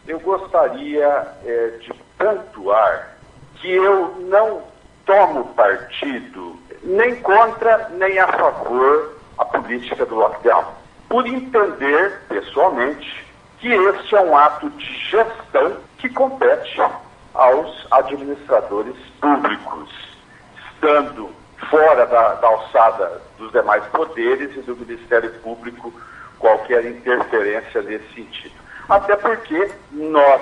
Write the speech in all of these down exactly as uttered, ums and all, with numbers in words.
eu gostaria é, de pontuar que eu não tomo partido nem contra nem a favor a política do lockdown, por entender, pessoalmente, que este é um ato de gestão que compete aos administradores públicos, estando fora da, da alçada dos demais poderes e do Ministério Público qualquer interferência nesse sentido. Até porque nós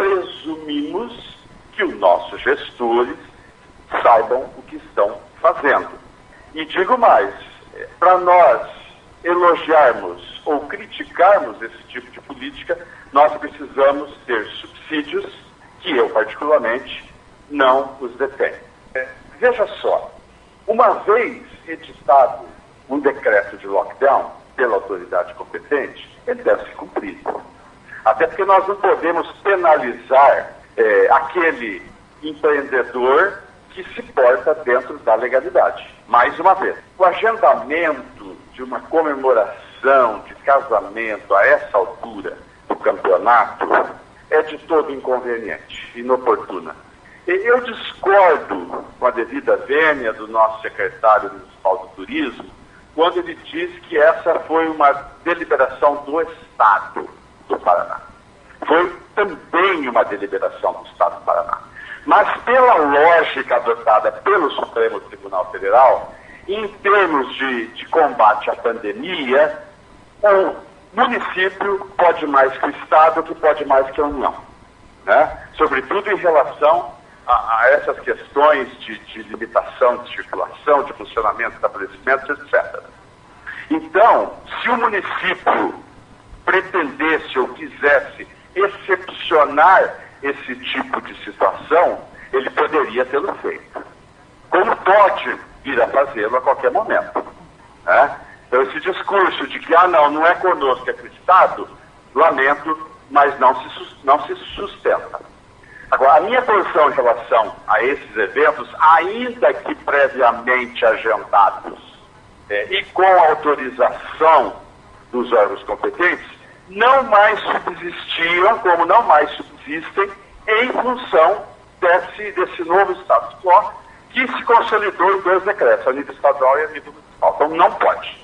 presumimos que os nossos gestores saibam o que estão fazendo. E digo mais, para nós elogiarmos ou criticarmos esse tipo de política, nós precisamos ter subsídios que eu, particularmente, não os detenho. É, veja só, uma vez editado um decreto de lockdown pela autoridade competente, ele deve ser cumprido. Até porque nós não podemos penalizar é, aquele empreendedor que se porta dentro da legalidade. Mais uma vez, o agendamento de uma comemoração de casamento a essa altura do campeonato é de todo inconveniente, inoportuna. Eu discordo com a devida vênia do nosso secretário municipal do turismo, quando ele diz que essa foi uma deliberação do Estado do Paraná. Foi também uma deliberação do Estado do Paraná. Mas pela lógica adotada pelo Supremo Tribunal Federal, em termos de, de combate à pandemia, o município pode mais que o Estado, que pode mais que a União, né? Sobretudo em relação a, a essas questões de, de limitação de circulação, de funcionamento de estabelecimentos, etcétera. Então, se o município pretendesse ou quisesse excepcionar esse tipo de situação, ele poderia tê-lo feito. Como pode vir a fazê-lo a qualquer momento, né? Então, esse discurso de que, ah, não, não é conosco, é com o Estado, lamento, mas não se, não se sustenta. Agora, a minha posição em relação a esses eventos, ainda que previamente agendados é, e com autorização dos órgãos competentes, não mais subsistiam, como não mais subsistem, em função desse, desse novo status quo que se consolidou em dois decretos, a nível estadual e a nível municipal. Então, não pode.